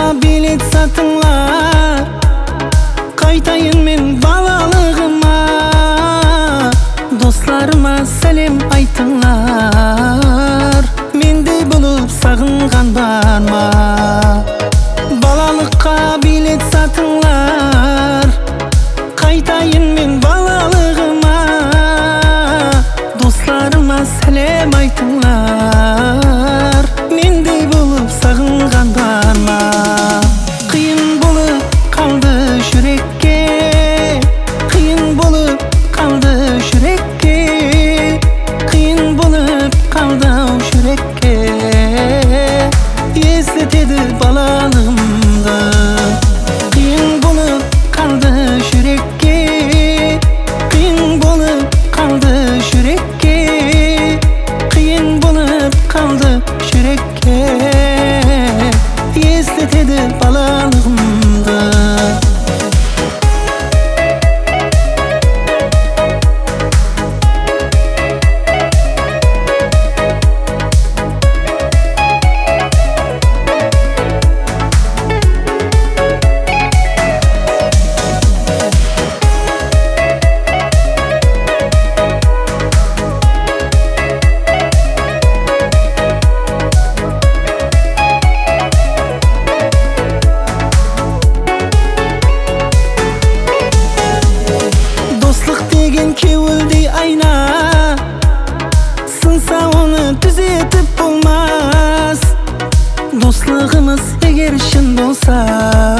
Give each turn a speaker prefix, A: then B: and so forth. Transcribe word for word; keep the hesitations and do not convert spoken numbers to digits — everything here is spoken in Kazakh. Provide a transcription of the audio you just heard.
A: bilet satыңlar, қайтайын мен балалығыма. Достарыма сәлем айтыңlar, мендей болып сағынған бар ма? Балалыққа билет сатыңlar, қайтайын мен балалығыма. Достарыма сәлем айтыңlar, мендей болып сағынған бар ма? Қиын болып қалды жүрекке, қиын болып қалды жүрекке, қиын болып қалды жүрекке. Естетеді балалығымды. Қиын болып қалды жүрекке, қиын болып қалды жүрекке, қиын болып қалды жүрекке. Естетеді балалығымды. Деген кеуілдей айна, сынса оны түзетіп болмас. Достығымыз егер шын болса,